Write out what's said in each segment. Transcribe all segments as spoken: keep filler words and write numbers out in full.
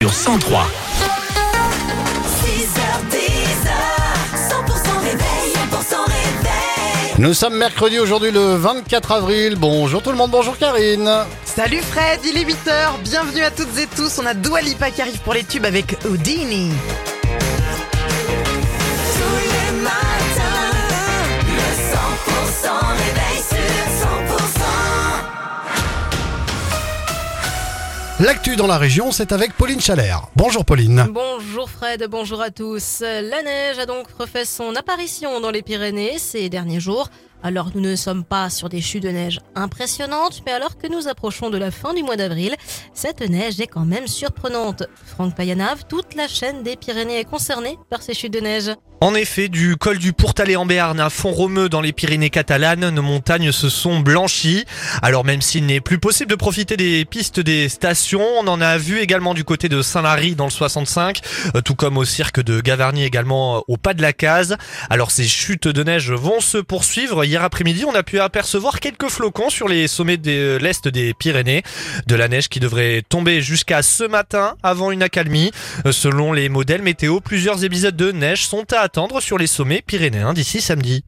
sur cent trois. Nous sommes mercredi aujourd'hui le vingt-quatre avril. Bonjour tout le monde, bonjour Karine. Salut Fred, il est huit heures, bienvenue à toutes et tous. On a Dua Lipa qui arrive pour les tubes avec Houdini. L'actu dans la région, c'est avec Pauline Chalère. Bonjour Pauline. Bonjour Fred, bonjour à tous. La neige a donc refait son apparition dans les Pyrénées ces derniers jours. Alors nous ne sommes pas sur des chutes de neige impressionnantes, mais alors que nous approchons de la fin du mois d'avril, cette neige est quand même surprenante. Franck Payanave, toute la chaîne des Pyrénées est concernée par ces chutes de neige. En effet, du col du Pourtalais en Béarn à Font-Romeu dans les Pyrénées catalanes, nos montagnes se sont blanchies. Alors même s'il n'est plus possible de profiter des pistes des stations, on en a vu également du côté de Saint-Lary dans le soixante-cinq, tout comme au cirque de Gavarnie également au pas de la case. Alors ces chutes de neige vont se poursuivre. Hier après-midi, on a pu apercevoir quelques flocons sur les sommets de l'est des Pyrénées. De la neige qui devrait tomber jusqu'à ce matin avant une accalmie. Selon les modèles météo, plusieurs épisodes de neige sont à attendre sur les sommets pyrénéens d'ici samedi.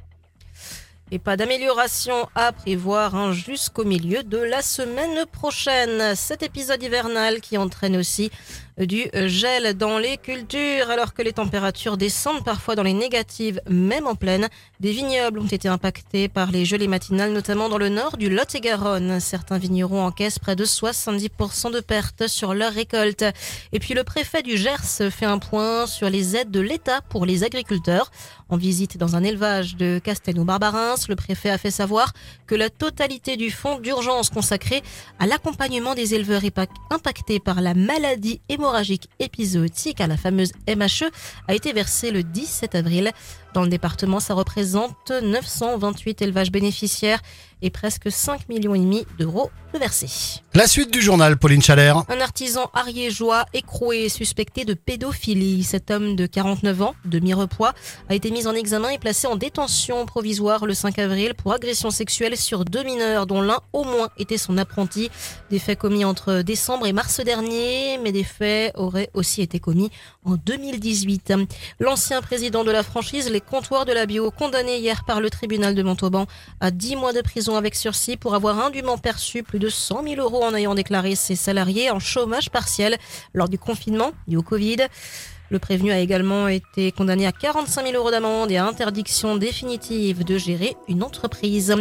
Et pas d'amélioration à prévoir hein, jusqu'au milieu de la semaine prochaine. Cet épisode hivernal qui entraîne aussi du gel dans les cultures alors que les températures descendent parfois dans les négatives, même en plaine. Des vignobles ont été impactés par les gelées matinales, notamment dans le nord du Lot-et-Garonne. Certains vignerons encaissent près de soixante-dix pour cent de pertes sur leur récolte. Et puis le préfet du Gers fait un point sur les aides de l'État pour les agriculteurs. En visite dans un élevage de Castelnau-Barbarins, le préfet a fait savoir que la totalité du fonds d'urgence consacré à l'accompagnement des éleveurs impactés par la maladie hémorragique épizootique, à la fameuse M H E, a été versée le dix-sept avril. Dans le département, ça représente neuf cent vingt-huit élevages bénéficiaires et presque cinq virgule cinq millions d'euros de versés. La suite du journal, Pauline Chalère. Un artisan ariégeois écroué suspecté de pédophilie. Cet homme de quarante-neuf ans, de Mirepoix, a été mis en examen et placé en détention provisoire le cinq avril pour agression sexuelle sur deux mineurs, dont l'un au moins était son apprenti. Des faits commis entre décembre et mars dernier, mais des faits auraient aussi été commis en deux mille dix-huit. L'ancien président de la franchise Les Comptoirs de la Bio, condamné hier par le tribunal de Montauban à dix mois de prison avec sursis pour avoir indûment perçu plus de cent mille euros en ayant déclaré ses salariés en chômage partiel lors du confinement dû au Covid. Le prévenu a également été condamné à quarante-cinq mille euros d'amende et à interdiction définitive de gérer une entreprise.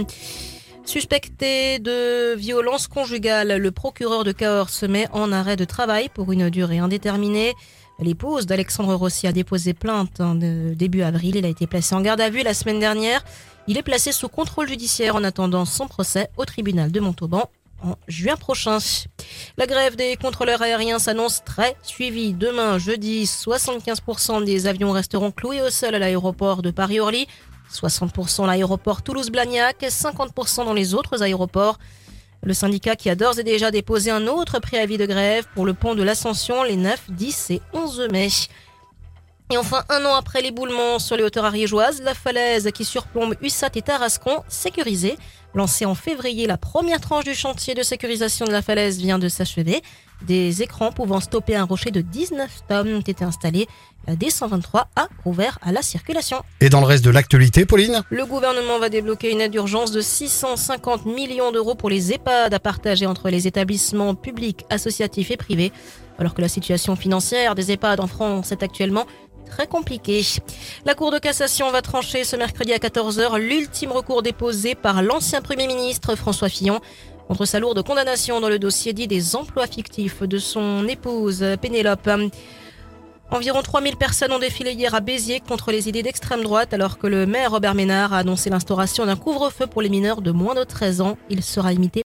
Suspecté de violence conjugale, le procureur de Cahors se met en arrêt de travail pour une durée indéterminée. L'épouse d'Alexandre Rossi a déposé plainte en début avril. Il a été placé en garde à vue la semaine dernière. Il est placé sous contrôle judiciaire en attendant son procès au tribunal de Montauban en juin prochain. La grève des contrôleurs aériens s'annonce très suivie. Demain, jeudi, soixante-quinze pour cent des avions resteront cloués au sol à l'aéroport de Paris-Orly, soixante pour cent à l'aéroport Toulouse-Blagnac, cinquante pour cent dans les autres aéroports. Le syndicat qui a d'ores et déjà déposé un autre préavis de grève pour le pont de l'Ascension les neuf, dix et onze mai. Et enfin, un an après l'éboulement sur les hauteurs ariégeoises, la falaise qui surplombe Ussat et Tarascon, sécurisée. Lancée en février, la première tranche du chantier de sécurisation de la falaise vient de s'achever. Des écrans pouvant stopper un rocher de dix-neuf tonnes ont été installés. La D cent vingt-trois a rouvert à la circulation. Et dans le reste de l'actualité, Pauline ? Le gouvernement va débloquer une aide d'urgence de six cent cinquante millions d'euros pour les EHPAD à partager entre les établissements publics, associatifs et privés. Alors que la situation financière des EHPAD en France est actuellement très compliquée. La Cour de cassation va trancher ce mercredi à quatorze heures l'ultime recours déposé par l'ancien Premier ministre François Fillon contre sa lourde condamnation dans le dossier dit des emplois fictifs de son épouse Pénélope. Environ trois mille personnes ont défilé hier à Béziers contre les idées d'extrême droite alors que le maire Robert Ménard a annoncé l'instauration d'un couvre-feu pour les mineurs de moins de treize ans. Il sera limité